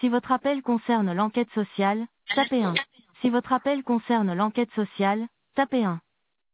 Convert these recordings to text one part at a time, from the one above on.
Si votre appel concerne l'enquête sociale, tapez 1. Si votre appel concerne l'enquête sociale, tapez 1.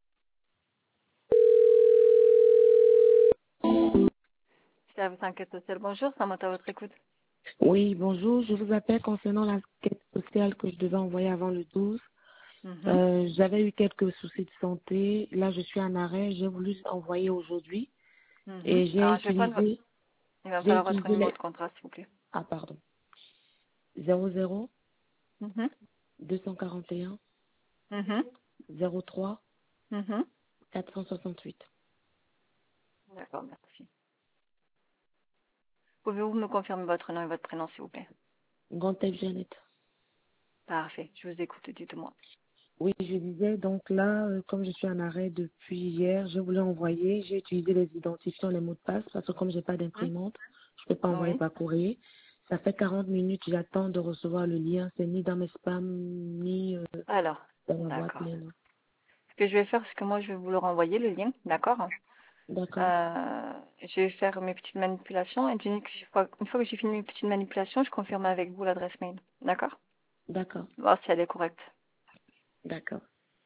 Service enquête sociale, bonjour, ça m'entend à votre écoute. Oui, bonjour. Je vous appelle concernant l'enquête sociale que je devais envoyer avant le 12. J'avais eu quelques soucis de santé. Là, je suis en arrêt. J'ai voulu envoyer aujourd'hui. Et j'ai Alors, utilisé... il va me J'ai falloir votre utilisé numéro les... de contrat, s'il vous plaît. Ah, pardon. 00 Mhm. 241 Mhm. 03 Mhm. 468. D'accord, merci. Pouvez-vous me confirmer votre nom et votre prénom, s'il vous plaît? Gantep Jeannette. Parfait, je vous écoute, dites-moi. Oui, je disais, donc là, comme je suis en arrêt depuis hier, je voulais envoyer, j'ai utilisé les identifiants, les mots de passe, parce que comme j'ai pas Mhm. d'imprimante, je peux pas envoyer Oui. par courrier. Ça fait 40 minutes, j'attends de recevoir le lien, c'est ni dans mes spams, ni Alors, dans ma boîte d'accord. mail. Ce que je vais faire, c'est que moi, je vais vous le renvoyer, le lien, d'accord? D'accord, Je vais faire mes petites manipulations et une fois que j'ai fini mes petites manipulations, je confirme avec vous l'adresse mail. D'accord? d'accord, Voir si elle est correcte. d'accord.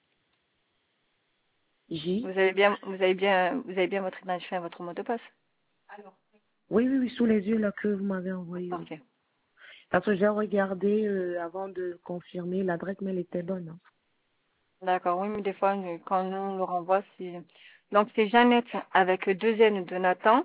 Vous J, avez bien votre identifiant et votre mot de passe? oui, oui, oui, sous les yeux là que vous m'avez envoyé, oui. Parfait. Parce que j'ai regardé avant de confirmer, l'adresse mail était bonne. Hein. D'accord, oui, mais des fois, quand on le renvoie, c'est... Donc, c'est Jeannette avec 2 N de Nathan,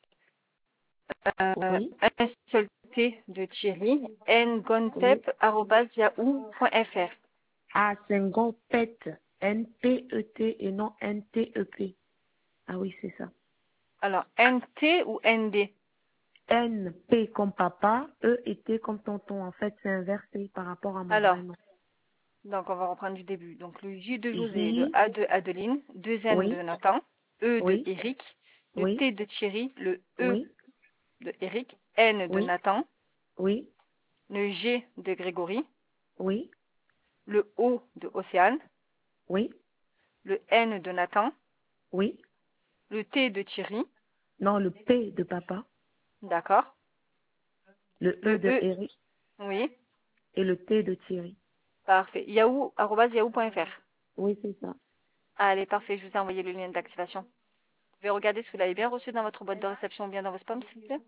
Oui, un seul T de Thierry, oui. ngontep@yahoo.fr. Ah, c'est Ngompet, N-P-E-T et non N-T-E-P. Ah oui, c'est ça. Alors, NT ou ND? N, P comme papa, E et T comme tonton. En fait, c'est inversé par rapport à mon Alors, vrai nom. donc on va reprendre du début. Donc, le J de José, le J, A de Adeline, 2 N de oui, Nathan, E de oui, Eric, le oui, T de Thierry, le E oui, de Eric, N de oui, Nathan, oui, le G de Grégory, oui, le O de Océane, oui, le N de Nathan, oui. le T de Thierry, Non, le P de papa, d'accord, le E le de E, Eric oui, et le T de Thierry. parfait, yahoo.fr. Oui, c'est ça. Allez, parfait, je vous ai envoyé le lien d'activation. Vous pouvez regarder si vous l'avez bien reçu dans votre boîte de réception ou bien dans vos spams, s'il vous plaît.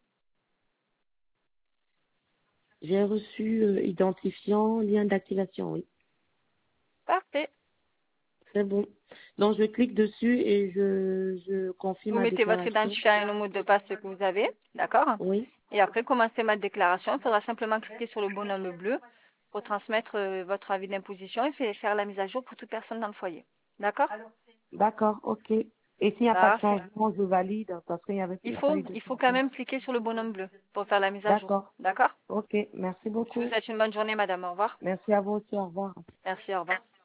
J'ai reçu identifiant, lien d'activation, oui. Parfait. C'est bon. Donc, je clique dessus et je confie Vous ma mettez votre déclaration. identifiant et le mot de passe que vous avez, d'accord? Oui, Et après, commencer ma déclaration. Il faudra simplement cliquer sur le bonhomme bleu pour transmettre votre avis d'imposition et faire la mise à jour pour toute personne dans le foyer. D'accord? d'accord, ok. Et s'il n'y a pas de Parfait. changement, je valide parce il Il n'y a pas faut, eu de il faut quand changement. même cliquer sur le bonhomme bleu pour faire la mise à jour. D'accord, D'accord? ok. Merci Je vous beaucoup. souhaite une bonne journée, madame. Au revoir. Merci à vous aussi. Au revoir. Merci, au revoir.